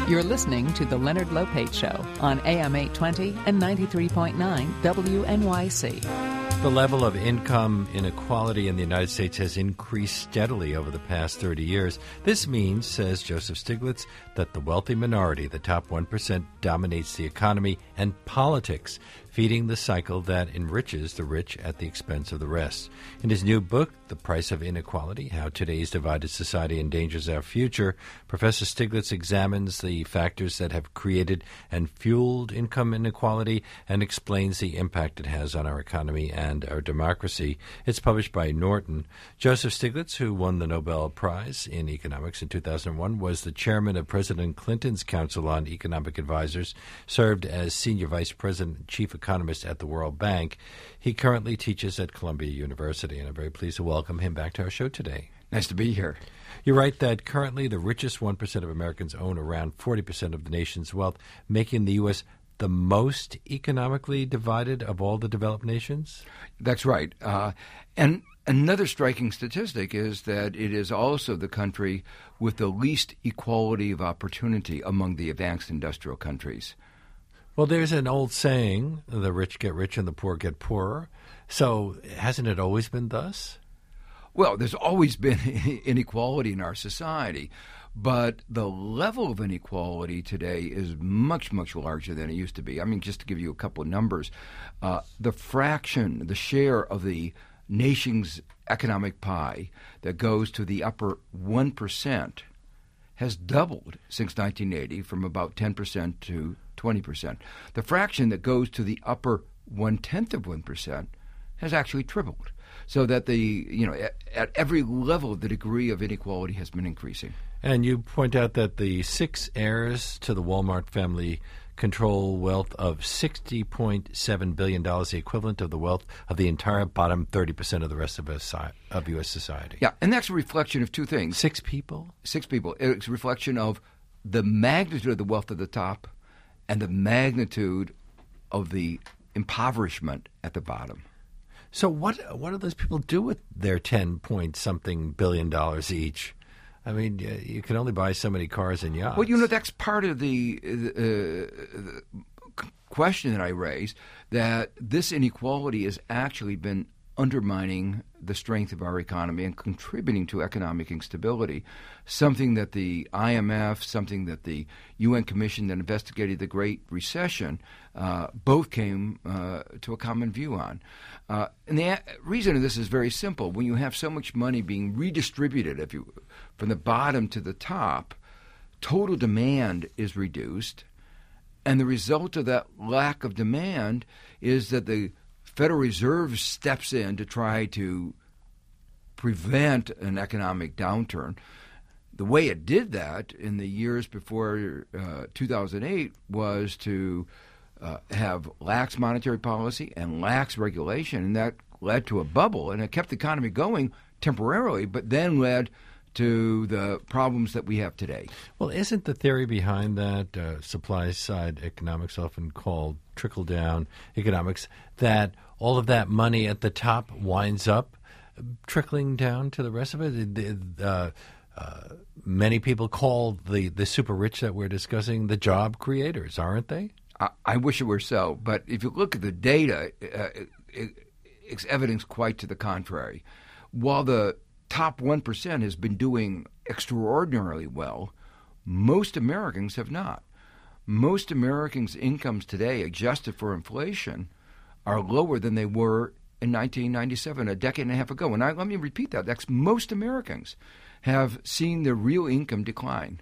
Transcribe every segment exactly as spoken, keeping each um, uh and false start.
You're listening to The Leonard Lopate Show on A M eight twenty and ninety-three point nine W N Y C. The level of income inequality in the United States has increased steadily over the past thirty years. This means, says Joseph Stiglitz, that the wealthy minority, the top one percent, dominates the economy and politics, feeding the cycle that enriches the rich at the expense of the rest. In his new book, The Price of Inequality, How Today's Divided Society Endangers Our Future, Professor Stiglitz examines the factors that have created and fueled income inequality and explains the impact it has on our economy and our democracy. It's published by Norton. Joseph Stiglitz, who won the Nobel Prize in Economics in two thousand one, was the chairman of President Clinton's Council on Economic Advisors, served as senior vice president and chief economist at the World Bank. He currently teaches at Columbia University, and I'm very pleased to welcome him back to our show today. Nice to be here. You write that currently the richest one percent of Americans own around forty percent of the nation's wealth, making the U S the most economically divided of all the developed nations? That's right. Uh, and another striking statistic is that it is also the country with the least equality of opportunity among the advanced industrial countries. Well, there's an old saying, the rich get rich and the poor get poorer. So hasn't it always been thus? Well, there's always been inequality in our society, but the level of inequality today is much, much larger than it used to be. I mean, just to give you a couple of numbers, uh, the fraction, the share of the nation's economic pie that goes to the upper one percent has doubled since nineteen eighty, from about ten percent to twenty percent. The fraction that goes to the upper one-tenth of one percent has actually tripled, so that the, you know, at, at every level, the degree of inequality has been increasing. And you point out that the six heirs to the Walmart family control wealth of sixty point seven billion dollars, the equivalent of the wealth of the entire bottom thirty percent of the rest of, us, of U S society. Yeah, and that's a reflection of two things. Six people? Six people. It's a reflection of the magnitude of the wealth at the top and the magnitude of the impoverishment at the bottom. So what what do those people do with their ten point something billion dollars each? I mean, you can only buy so many cars and yachts. Well, you know, that's part of the, uh, the question that I raised, that this inequality has actually been undermining the strength of our economy and contributing to economic instability, something that the I M F, something that the U N Commission that investigated the Great Recession, uh, both came uh, to a common view on. Uh, and the a- reason of this is very simple. When you have so much money being redistributed, if you, from the bottom to the top, total demand is reduced, and the result of that lack of demand is that the Federal Reserve steps in to try to prevent an economic downturn. The way it did that in the years before uh, two thousand eight was to uh, have lax monetary policy and lax regulation, and that led to a bubble, and it kept the economy going temporarily, but then led to the problems that we have today. Well, isn't the theory behind that, uh, supply-side economics, often called trickle-down economics, that all of that money at the top winds up trickling down to the rest of it? Uh, uh, many people call the, the super rich that we're discussing the job creators, aren't they? I, I wish it were so, but if you look at the data, uh, it, it's evidence quite to the contrary. While the top one percent has been doing extraordinarily well, most Americans have not. Most Americans' incomes today, adjusted for inflation, are lower than they were in nineteen ninety-seven, a decade and a half ago. And I, let me repeat that. That's most Americans have seen their real income decline.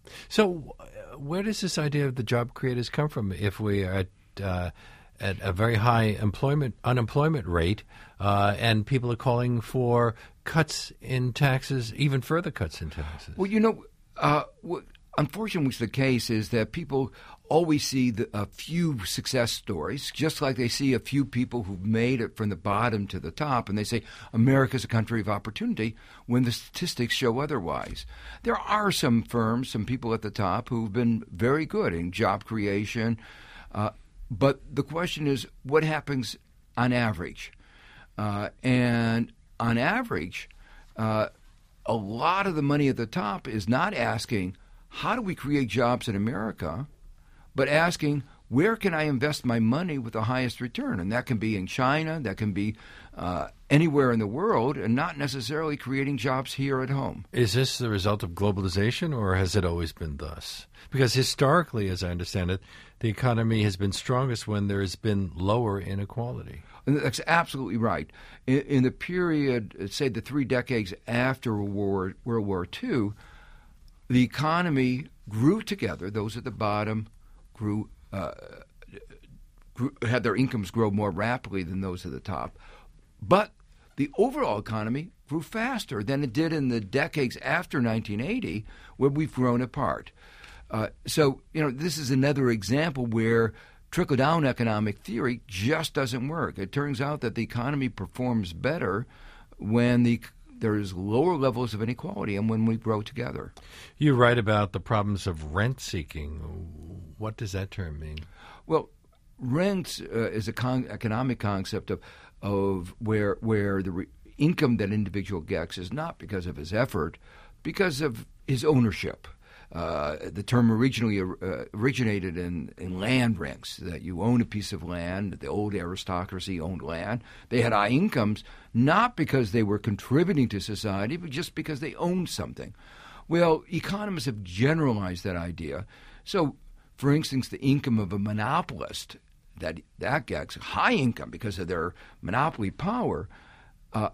So uh, where does this idea of the job creators come from if we are at, uh, at a very high employment unemployment rate uh, and people are calling for cuts in taxes, even further cuts in taxes? Well, you know, uh, what, unfortunately, what's the case is that people always see the, a few success stories, just like they see a few people who've made it from the bottom to the top, and they say America's a country of opportunity when the statistics show otherwise. There are some firms, some people at the top who've been very good in job creation, uh, but the question is, what happens on average? Uh, and on average, uh, a lot of the money at the top is not asking, how do we create jobs in America, but asking, where can I invest my money with the highest return? And that can be in China, that can be uh, anywhere in the world, and not necessarily creating jobs here at home. Is this the result of globalization, or has it always been thus? Because historically, as I understand it, the economy has been strongest when there has been lower inequality. And that's absolutely right. In, in the period, say the three decades after World War, World War Two, the economy grew together. Those at the bottom grew, uh, grew had their incomes grow more rapidly than those at the top. But the overall economy grew faster than it did in the decades after nineteen eighty, where we've grown apart. Uh, so, you know, this is another example where trickle-down economic theory just doesn't work. It turns out that the economy performs better when the there's lower levels of inequality and when we grow together. You write about the problems of rent-seeking. What does that term mean? Well, rent uh, is a con- economic concept of of where where the re- income that individual gets is not because of his effort, because of his ownership. Uh, the term originally uh, originated in, in land rents, that you own a piece of land. The old aristocracy owned land. They had high incomes, not because they were contributing to society, but just because they owned something. Well, economists have generalized that idea. So, for instance, the income of a monopolist, that, that gets high income because of their monopoly power, uh,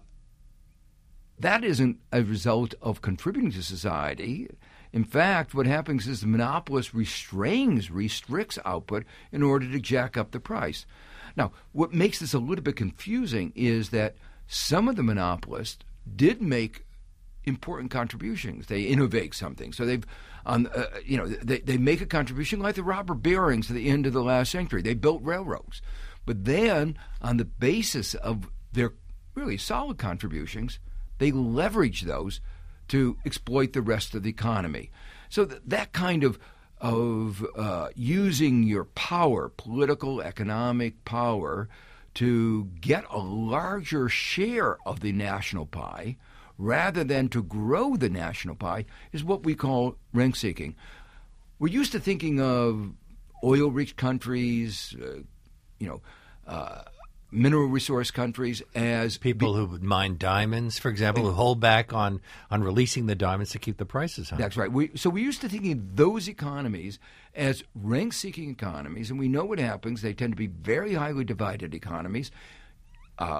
that isn't a result of contributing to society. In fact, what happens is the monopolist restrains, restricts output in order to jack up the price. Now, what makes this a little bit confusing is that some of the monopolists did make important contributions. They innovate something. So they've, um, uh, you know, they, they make a contribution like the robber barons at the end of the last century. They built railroads. But then, on the basis of their really solid contributions, they leverage those to exploit the rest of the economy. So th- that kind of of uh, using your power, political, economic power, to get a larger share of the national pie rather than to grow the national pie is what we call rent-seeking. We're used to thinking of oil-rich countries, uh, you know, uh, mineral resource countries as people be- who mine diamonds, for example, who hold back on, on releasing the diamonds to keep the prices high. That's right. We, so we used to think of those economies as rent-seeking economies, and we know what happens. They tend to be very highly divided economies. Uh,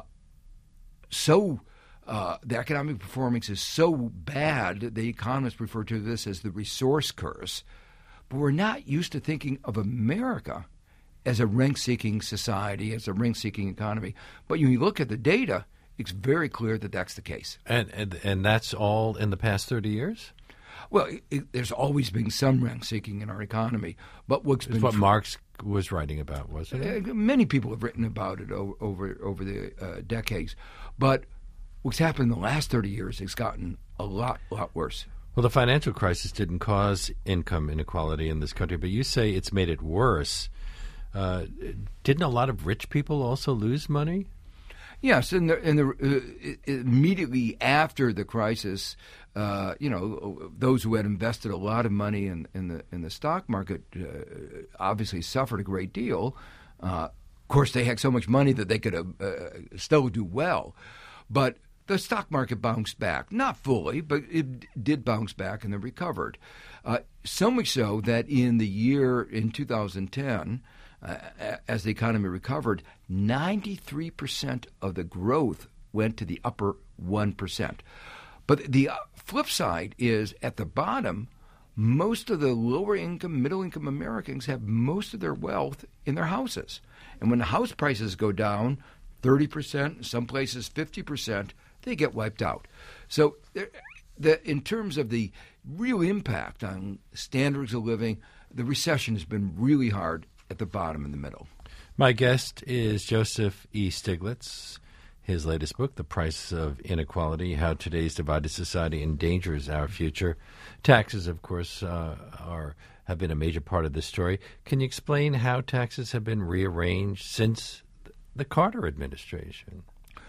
so uh, the economic performance is so bad that the economists refer to this as the resource curse. But we're not used to thinking of America as a rent-seeking society, as a rent-seeking economy. But when you look at the data, it's very clear that that's the case. And and, and that's all in the past thirty years? Well, it, it, there's always been some rent-seeking in our economy. But what's it's been what tr- Marx was writing about, wasn't it? Uh, many people have written about it over over, over the uh, decades. But what's happened in the last thirty years has gotten a lot, lot worse. Well, the financial crisis didn't cause income inequality in this country, but you say it's made it worse. Uh, didn't a lot of rich people also lose money? Yes, and the, and the, uh, immediately after the crisis, uh, you know, those who had invested a lot of money in, in the in the stock market uh, obviously suffered a great deal. Uh, of course, they had so much money that they could uh, still do well, but the stock market bounced back, not fully, but it did bounce back and then recovered. Uh, so much so that in the year in two thousand ten. Uh, as the economy recovered, ninety-three percent of the growth went to the upper one percent. But the flip side is, at the bottom, most of the lower income, middle income Americans have most of their wealth in their houses. And when the house prices go down thirty percent, in some places fifty percent, they get wiped out. So the, in terms of the real impact on standards of living, the recession has been really hard at the bottom and the middle. My guest is Joseph E. Stiglitz. His latest book, The Price of Inequality, How Today's Divided Society Endangers Our Future. Taxes, of course, uh, are have been a major part of this story. Can you explain how taxes have been rearranged since the Carter administration?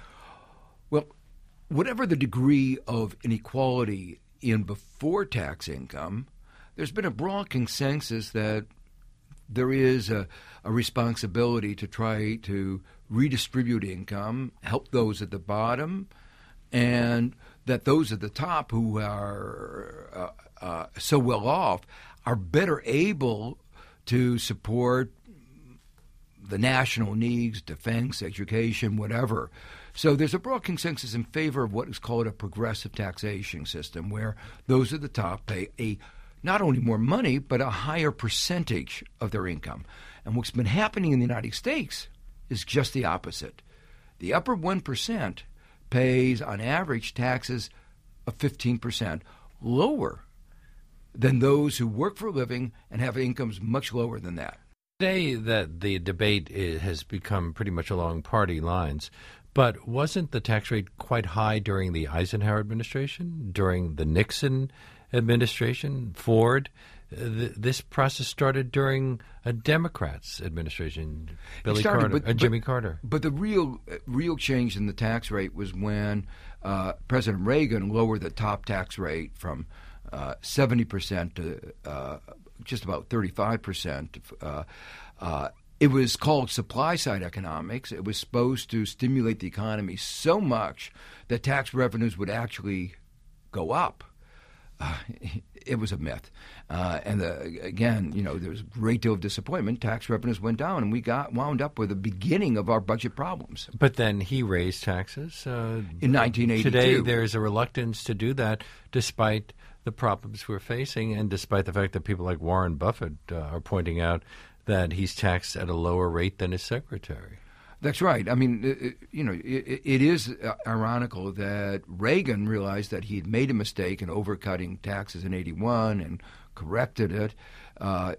Well, whatever the degree of inequality in before tax income, there's been a broad consensus that there is a, a responsibility to try to redistribute income, help those at the bottom, and that those at the top who are uh, uh, so well off are better able to support the national needs, defense, education, whatever. So there's a broad consensus in favor of what is called a progressive taxation system, where those at the top pay a not only more money, but a higher percentage of their income. And what's been happening in the United States is just the opposite. The upper one percent pays, on average, taxes of fifteen percent, lower than those who work for a living and have incomes much lower than that. Today, that the debate is, has become pretty much along party lines, but wasn't the tax rate quite high during the Eisenhower administration, during the Nixon administration, Ford? Th- this process started during a Democrats administration, Billy started, Carter, but, uh, Jimmy but, Carter. But the real real change in the tax rate was when uh, President Reagan lowered the top tax rate from uh, seventy percent to uh, just about thirty-five percent. Uh, uh, it was called supply-side economics. It was supposed to stimulate the economy so much that tax revenues would actually go up. Uh, it was a myth. Uh, and the, again, you know, there was a great deal of disappointment. Tax revenues went down, and we got wound up with the beginning of our budget problems. But then he raised taxes. Uh, in nineteen eighty-two. Today, there's a reluctance to do that, despite the problems we're facing, and despite the fact that people like Warren Buffett uh, are pointing out that he's taxed at a lower rate than his secretary. That's right. I mean, it, you know, it, it is ironical that Reagan realized that he had made a mistake in overcutting taxes in eighty-one and corrected it. Uh,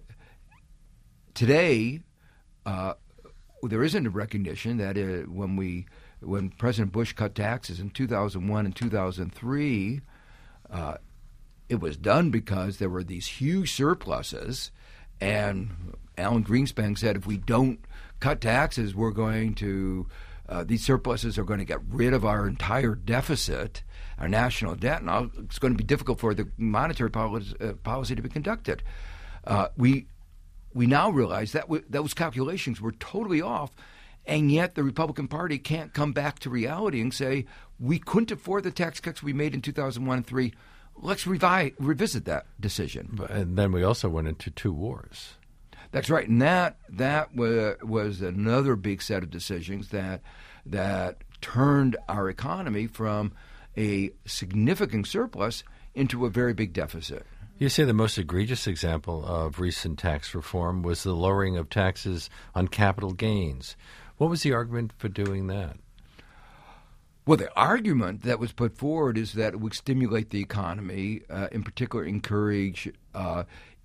today, uh, there isn't a recognition that uh, when we, when President Bush cut taxes in two thousand one and two thousand three, uh, it was done because there were these huge surpluses, and Alan Greenspan said, if we don't cut taxes, we're going to, uh, these surpluses are going to get rid of our entire deficit, our national debt, and it's going to be difficult for the monetary policy, uh, policy to be conducted. Uh, we we now realize that w- those calculations were totally off, and yet the Republican Party can't come back to reality and say, we couldn't afford the tax cuts we made in two thousand one and three. Let's revi- revisit that decision. And then we also went into two wars. That's right, and that that was, was another big set of decisions that that turned our economy from a significant surplus into a very big deficit. You say the most egregious example of recent tax reform was the lowering of taxes on capital gains. What was the argument for doing that? Well, the argument that was put forward is that it would stimulate the economy, uh, in particular encourage uh,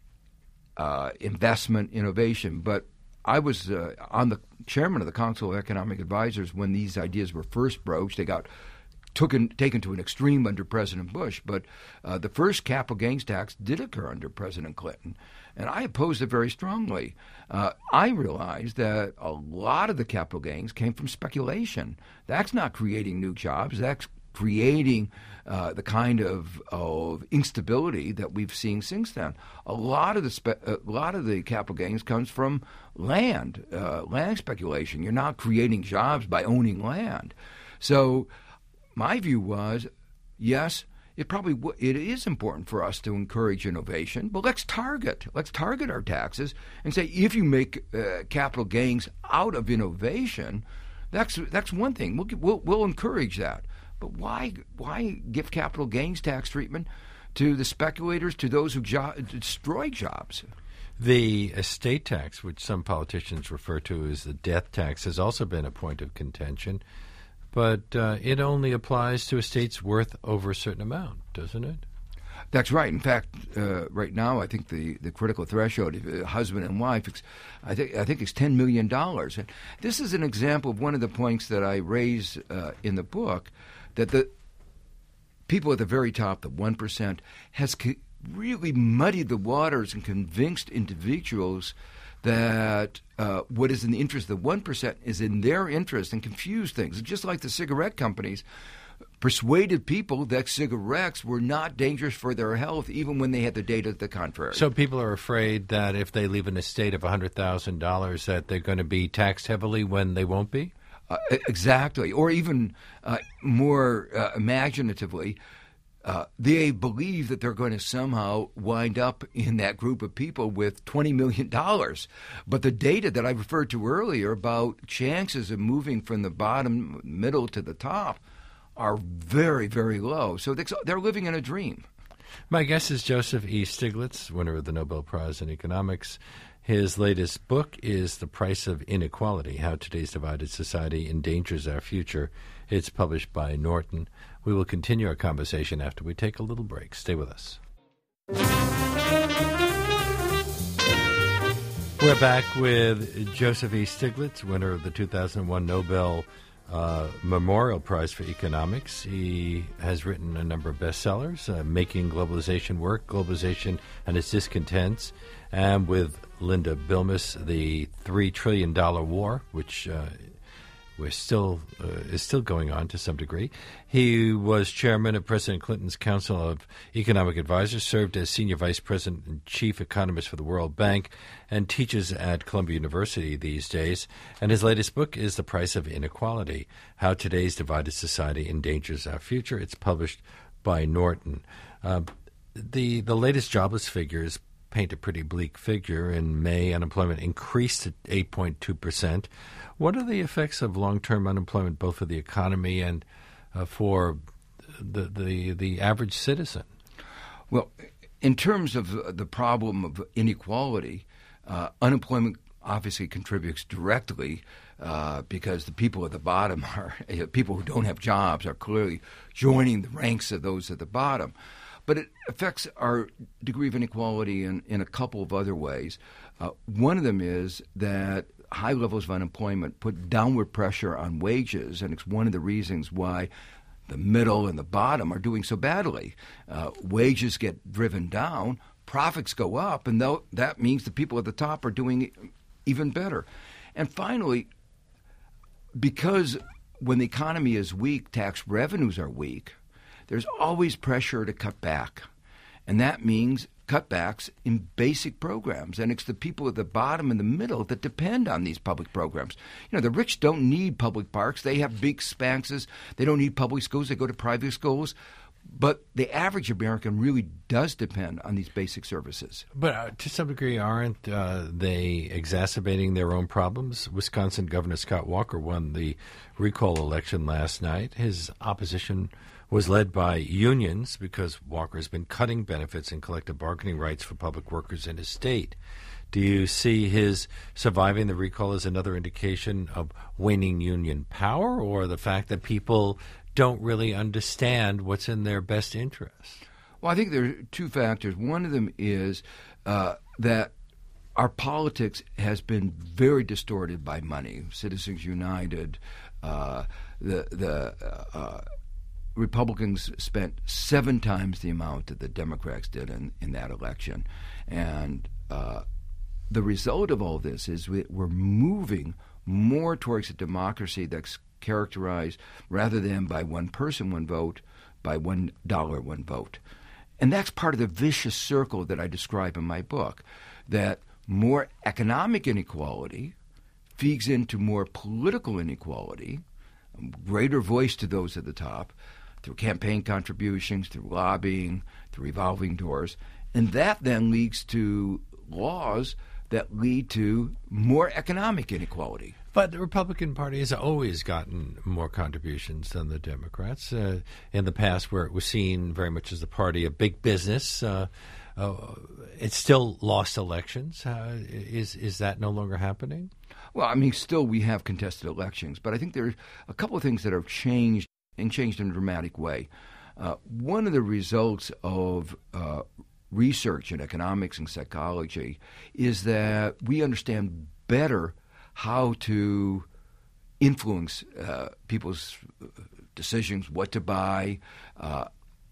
uh, investment, innovation. But I was uh, on the chairman of the Council of Economic Advisors when these ideas were first broached. They got taken taken to an extreme under President Bush, but uh, the first capital gains tax did occur under President Clinton, and I opposed it very strongly. Uh, I realized that a lot of the capital gains came from speculation. That's not creating new jobs. That's creating uh, the kind of, of instability that we've seen since then. A lot of the spe- a lot of the capital gains comes from land, uh, land speculation. You're not creating jobs by owning land. So my view was, yes, it probably w- it is important for us to encourage innovation, but let's target let's target our taxes and say if you make uh, capital gains out of innovation, that's that's one thing. We'll we'll, we'll encourage that. But why why give capital gains tax treatment to the speculators, to those who jo- destroy jobs? The estate tax, which some politicians refer to as the death tax, has also been a point of contention. But uh, it only applies to estates worth over a certain amount, doesn't it? That's right. In fact, uh, right now, I think the, the critical threshold, uh, husband and wife, it's, I think I think it's ten million dollars. And this is an example of one of the points that I raise uh, in the book, that the people at the very top, the one percent, has co- really muddied the waters and convinced individuals that uh, what is in the interest of the one percent is in their interest and confuse things. Just like the cigarette companies persuaded people that cigarettes were not dangerous for their health, even when they had the data to the contrary. So people are afraid that if they leave an estate of one hundred thousand dollars that they're going to be taxed heavily when they won't be? Uh, exactly. Or even uh, more uh, imaginatively, uh, they believe that they're going to somehow wind up in that group of people with twenty million dollars. But the data that I referred to earlier about chances of moving from the bottom, middle to the top are very, very low. So they're living in a dream. My guest is Joseph E. Stiglitz, winner of the Nobel Prize in Economics. His latest book is The Price of Inequality, How Today's Divided Society Endangers Our Future. It's published by Norton. We will continue our conversation after we take a little break. Stay with us. We're back with Joseph E. Stiglitz, winner of the two thousand one Nobel Uh, Memorial Prize for Economics. He has written a number of bestsellers, uh, Making Globalization Work, Globalization and Its Discontents, and with Linda Bilmes, The Three Trillion Dollar War, which uh, we're still uh, is still going on to some degree. He was chairman of President Clinton's Council of Economic Advisors, served as senior vice president and chief economist for the World Bank, and teaches at Columbia University these days. And his latest book is The Price of Inequality, How Today's Divided Society Endangers Our Future. It's published by Norton. Uh, the the latest jobless figures paint a pretty bleak figure. In May, unemployment increased to eight point two percent. What are the effects of long-term unemployment, both for the economy and uh, for the, the the average citizen? Well, in terms of the problem of inequality, uh, unemployment obviously contributes directly uh, because the people at the bottom are uh, people who don't have jobs are clearly joining the ranks of those at the bottom. But it affects our degree of inequality in, in a couple of other ways. Uh, one of them is that high levels of unemployment put downward pressure on wages, and it's one of the reasons why the middle and the bottom are doing so badly. Uh, wages get driven down, profits go up, and th- that means the people at the top are doing even better. And finally, because when the economy is weak, tax revenues are weak, there's always pressure to cut back. And that means cutbacks in basic programs. And it's the people at the bottom and the middle that depend on these public programs. You know, the rich don't need public parks. They have big expanses. They don't need public schools. They go to private schools. But the average American really does depend on these basic services. But uh, to some degree, aren't uh, they exacerbating their own problems? Wisconsin Governor Scott Walker won the recall election last night. His opposition was led by unions because Walker has been cutting benefits and collective bargaining rights for public workers in his state. Do you see his surviving the recall as another indication of waning union power, or the fact that people don't really understand what's in their best interest? Well, I think there are two factors. One of them is uh, that our politics has been very distorted by money. Citizens United, uh, the the uh, Republicans spent seven times the amount that the Democrats did in, in that election. And uh, the result of all this is we, we're moving more towards a democracy that's characterized, rather than by one person, one vote, by one dollar, one vote. And that's part of the vicious circle that I describe in my book, that more economic inequality feeds into more political inequality, greater voice to those at the top, through campaign contributions, through lobbying, through revolving doors. And that then leads to laws that lead to more economic inequality. But the Republican Party has always gotten more contributions than the Democrats. Uh, in the past, where it was seen very much as the party of big business, uh, uh, it still lost elections. Uh, is is that no longer happening? Well, I mean, still we have contested elections, but I think there are a couple of things that have changed, and changed in a dramatic way. Uh, one of the results of uh, research in economics and psychology is that we understand better how to influence uh, people's decisions, what to buy. Uh,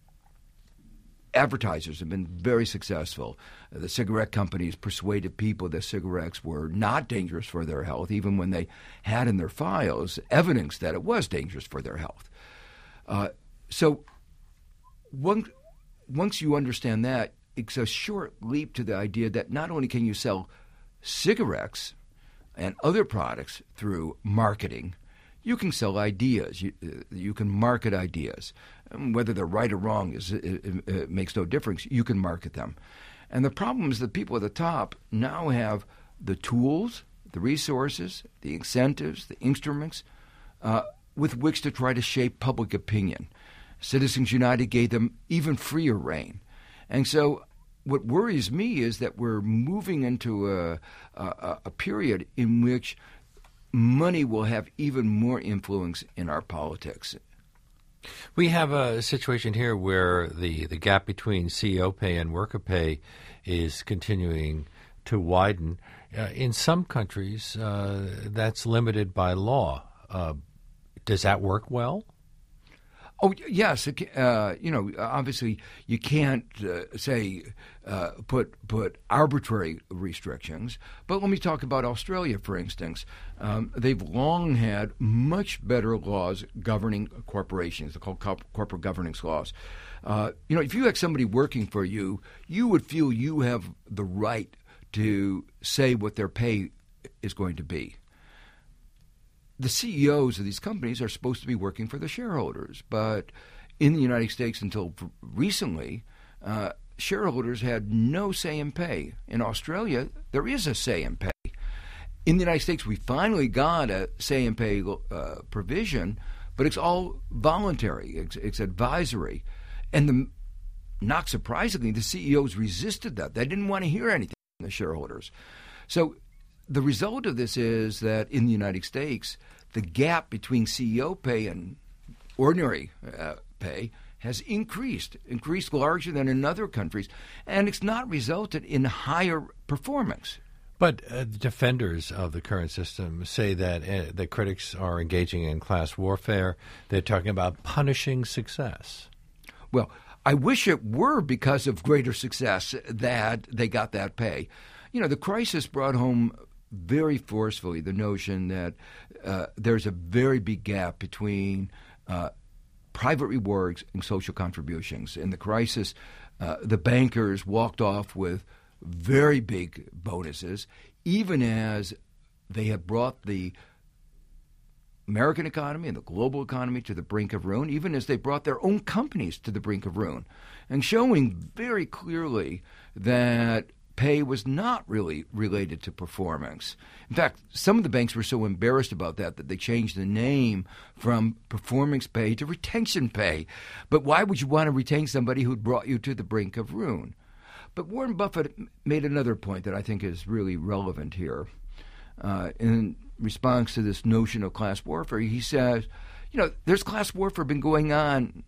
advertisers have been very successful. Uh, the cigarette companies persuaded people that cigarettes were not dangerous for their health, even when they had in their files evidence that it was dangerous for their health. Uh, so one, once you understand that, it's a short leap to the idea that not only can you sell cigarettes and other products through marketing, you can sell ideas. You, uh, you can market ideas. Um, whether they're right or wrong is it, it, it makes no difference. You can market them. And the problem is that people at the top now have the tools, the resources, the incentives, the instruments uh, with which to try to shape public opinion. Citizens United gave them even freer rein. And so what worries me is that we're moving into a, a, a period in which money will have even more influence in our politics. We have a situation here where the, the gap between C E O pay and worker pay is continuing to widen. Uh, in some countries, uh, that's limited by law. Uh, does that work well? Oh, yes. Uh, you know, obviously you can't uh, say uh, put put arbitrary restrictions. But let me talk about Australia, for instance. Um, they've long had much better laws governing corporations. They're called corp- corporate governance laws. Uh, you know, if you had somebody working for you, you would feel you have the right to say what their pay is going to be. The C E Os of these companies are supposed to be working for the shareholders, but in the United States until recently, uh, shareholders had no say in pay. In Australia, there is a say in pay. In the United States, we finally got a say in pay uh, provision, but it's all voluntary. It's, it's advisory. And the, not surprisingly, the C E Os resisted that. They didn't want to hear anything from the shareholders. So the result of this is that in the United States, the gap between C E O pay and ordinary uh, pay has increased, increased larger than in other countries, and it's not resulted in higher performance. But uh, defenders of the current system say that uh, the critics are engaging in class warfare. They're talking about punishing success. Well, I wish it were because of greater success that they got that pay. You know, the crisis brought home very forcefully the notion that uh, there's a very big gap between uh, private rewards and social contributions. In the crisis, uh, the bankers walked off with very big bonuses, even as they had brought the American economy and the global economy to the brink of ruin, even as they brought their own companies to the brink of ruin, and showing very clearly that pay was not really related to performance. In fact, some of the banks were so embarrassed about that that they changed the name from performance pay to retention pay. But why would you want to retain somebody who'd brought you to the brink of ruin? But Warren Buffett made another point that I think is really relevant here. Uh, in response to this notion of class warfare, he says, you know, there's class warfare been going on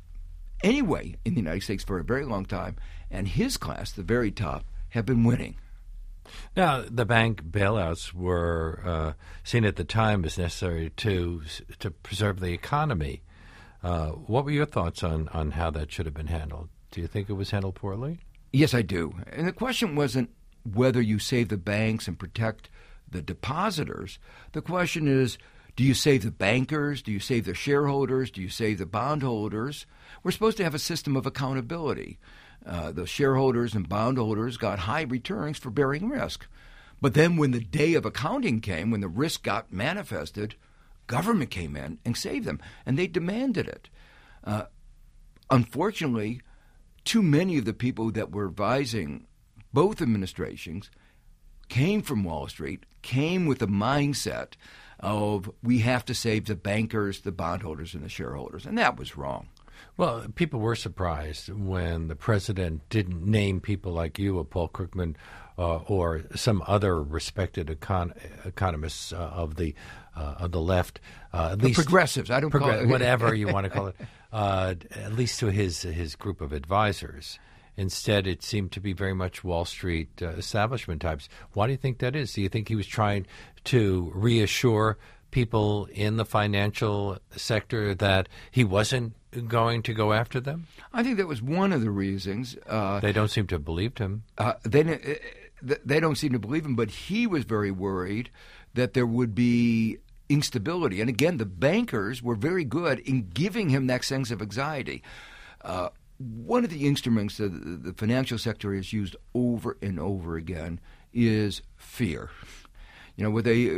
anyway in the United States for a very long time, and his class, the very top, have been winning. Now, the bank bailouts were uh, seen at the time as necessary to to preserve the economy. Uh, what were your thoughts on, on how that should have been handled? Do you think it was handled poorly? Yes, I do. And the question wasn't whether you save the banks and protect the depositors. The question is, do you save the bankers? Do you save the shareholders? Do you save the bondholders? We're supposed to have a system of accountability. Uh, the shareholders and bondholders got high returns for bearing risk. But then when the day of accounting came, when the risk got manifested, government came in and saved them, and they demanded it. Uh, unfortunately, too many of the people that were advising both administrations came from Wall Street, came with the mindset of we have to save the bankers, the bondholders, and the shareholders, and that was wrong. Well, people were surprised when the president didn't name people like you, or Paul Krugman, uh, or some other respected econ- economists uh, of the uh, of the left, uh, at the least progressives. I don't progr- call it whatever you want to call it. Uh, at least to his his group of advisors. Instead, it seemed to be very much Wall Street uh, establishment types. Why do you think that is? Do you think he was trying to reassure people in the financial sector that he wasn't going to go after them? I think that was one of the reasons. Uh, they don't seem to have believed him. Uh, they, they don't seem to believe him, but he was very worried that there would be instability. And again, the bankers were very good in giving him that sense of anxiety. Uh, one of the instruments that the financial sector has used over and over again is fear. You know, what they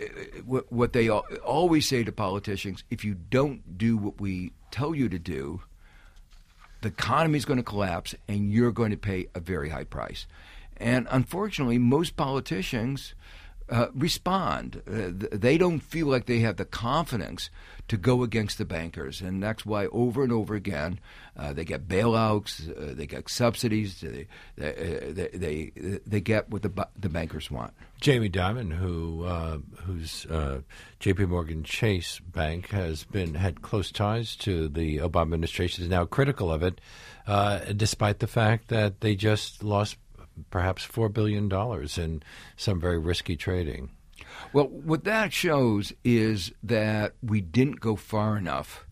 what they always say to politicians: if you don't do what we tell you to do, the economy is going to collapse, and you're going to pay a very high price. And unfortunately, most politicians uh, respond. Uh, they don't feel like they have the confidence to go against the bankers, and that's why over and over again uh, they get bailouts, uh, they get subsidies, they they they, they, they get what the the bankers want. Jamie Dimon, who uh, whose uh, J P Morgan Chase Bank has been had close ties to the Obama administration, is now critical of it, uh, despite the fact that they just lost perhaps four billion dollars in some very risky trading. Well, what that shows is that we didn't go far enough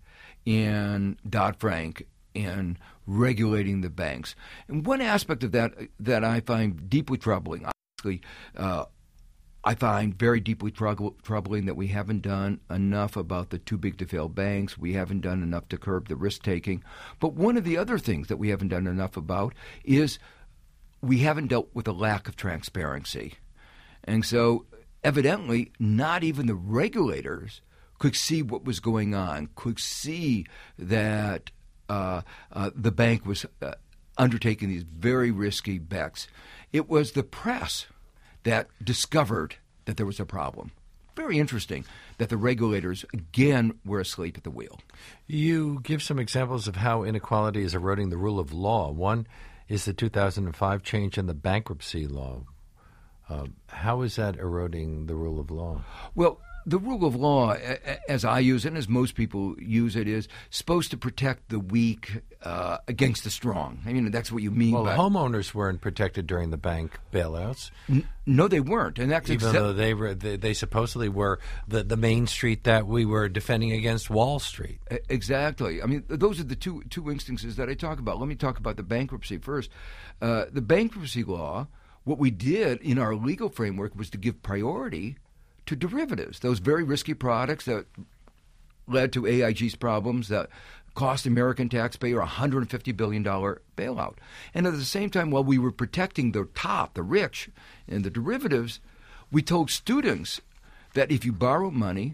in Dodd-Frank in regulating the banks. And one aspect of that that I find deeply troubling, obviously, uh, I find very deeply troubl- troubling that we haven't done enough about the too big to fail banks. We haven't done enough to curb the risk taking. But one of the other things that we haven't done enough about is we haven't dealt with a lack of transparency. And so evidently, not even the regulators could see what was going on, could see that uh, uh, the bank was uh, undertaking these very risky bets. It was the press that discovered that there was a problem. Very interesting that the regulators, again, were asleep at the wheel. You give some examples of how inequality is eroding the rule of law. One is the two thousand five change in the bankruptcy law. Uh, how is that eroding the rule of law? Well, the rule of law, as I use it and as most people use it, is supposed to protect the weak uh, against the strong. I mean, that's what you mean well, by... Well, homeowners weren't protected during the bank bailouts. N- no, they weren't. And that's Even exa- though they, were, they they supposedly were the, the main street that we were defending against Wall Street. Exactly. I mean, those are the two two instances that I talk about. Let me talk about the bankruptcy first. Uh, the bankruptcy law, what we did in our legal framework was to give priority to derivatives, those very risky products that led to A I G's problems, that cost the American taxpayer a one hundred fifty billion dollars bailout. And at the same time, while we were protecting the top, the rich, and the derivatives, we told students that if you borrow money,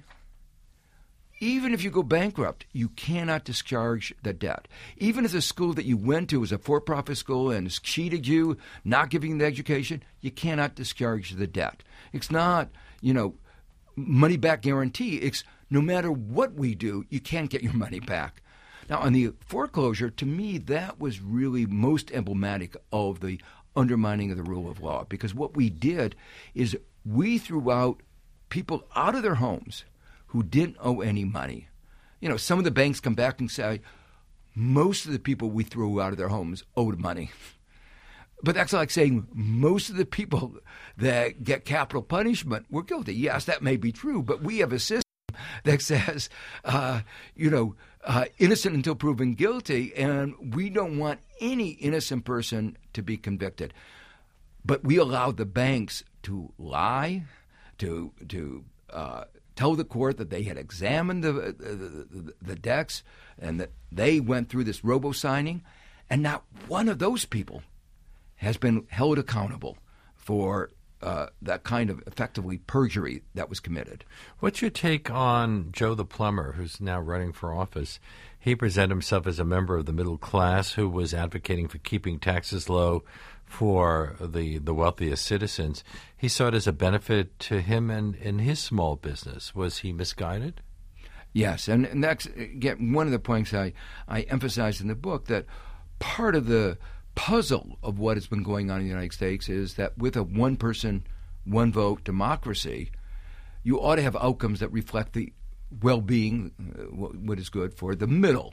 even if you go bankrupt, you cannot discharge the debt. Even if the school that you went to is a for-profit school and has cheated you, not giving you the education, you cannot discharge the debt. It's not, you know, money-back guarantee. It's no matter what we do, you can't get your money back. Now, on the foreclosure, to me, that was really most emblematic of the undermining of the rule of law, because what we did is we threw out people out of their homes who didn't owe any money. You know, some of the banks come back and say, most of the people we threw out of their homes owed money. But that's like saying most of the people that get capital punishment were guilty. Yes, that may be true, but we have a system that says, uh, you know, uh, innocent until proven guilty, and we don't want any innocent person to be convicted. But we allowed the banks to lie, to to uh, tell the court that they had examined the, the, the, the decks and that they went through this robo-signing, and not one of those people has been held accountable for uh, that kind of effectively perjury that was committed. What's your take on Joe the plumber, who's now running for office? He presented himself as a member of the middle class who was advocating for keeping taxes low for the, the wealthiest citizens. He saw it as a benefit to him and, and his small business. Was he misguided? Yes, and, and that's, again, one of the points I, I emphasized in the book, that part of the puzzle of what has been going on in the United States is that with a one-person, one-vote democracy, you ought to have outcomes that reflect the well-being, uh, what is good for the middle.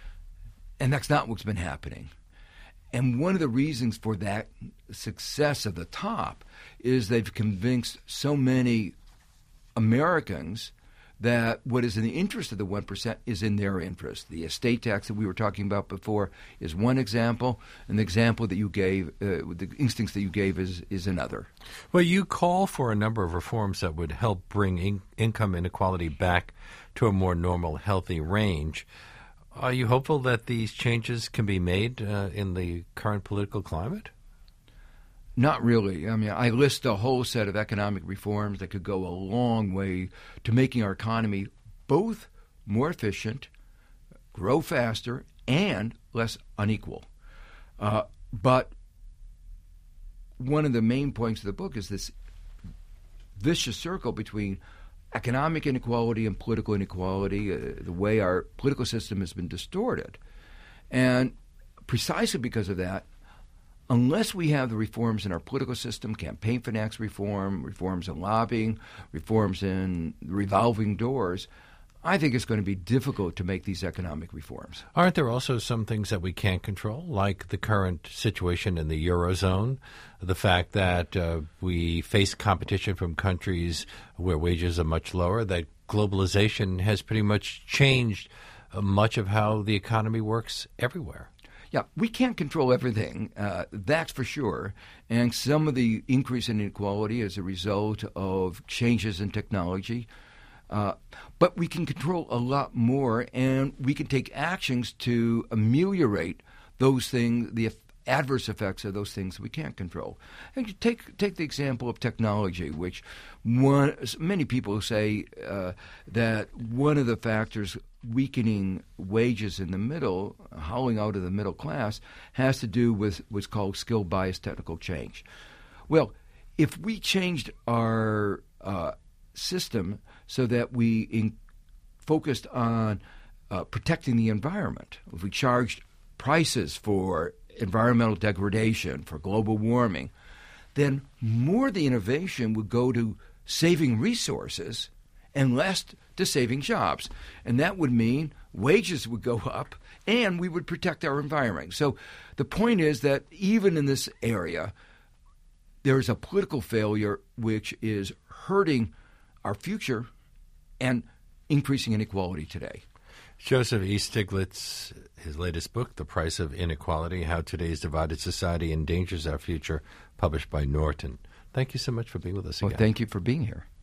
And that's not what's been happening. And one of the reasons for that success of the top is they've convinced so many Americans that what is in the interest of the one percent is in their interest. The estate tax that we were talking about before is one example, and the example that you gave, uh, the instincts that you gave is, is another. Well, you call for a number of reforms that would help bring in- income inequality back to a more normal, healthy range. Are you hopeful that these changes can be made uh, in the current political climate? Not really. I mean, I list a whole set of economic reforms that could go a long way to making our economy both more efficient, grow faster, and less unequal. Uh, but one of the main points of the book is this vicious circle between economic inequality and political inequality, uh, the way our political system has been distorted. And precisely because of that, unless we have the reforms in our political system, campaign finance reform, reforms in lobbying, reforms in revolving doors, I think it's going to be difficult to make these economic reforms. Aren't there also some things that we can't control, like the current situation in the Eurozone, the fact that uh, we face competition from countries where wages are much lower, that globalization has pretty much changed uh, much of how the economy works everywhere? Yeah, we can't control everything, uh, that's for sure. And some of the increase in inequality is a result of changes in technology. Uh, but we can control a lot more, and we can take actions to ameliorate those things, the adverse effects of those things we can't control. And take take the example of technology, which one many people say uh, that one of the factors weakening wages in the middle, hollowing out of the middle class, has to do with what's called skill-biased technical change. Well, if we changed our uh, system so that we in, focused on uh, protecting the environment, if we charged prices for environmental degradation, for global warming, then more of the innovation would go to saving resources and less to saving jobs. And that would mean wages would go up and we would protect our environment. So the point is that even in this area, there is a political failure which is hurting our future and increasing inequality today. Joseph E. Stiglitz, his latest book, The Price of Inequality, How Today's Divided Society Endangers Our Future, published by Norton. Thank you so much for being with us again. Well, thank you for being here.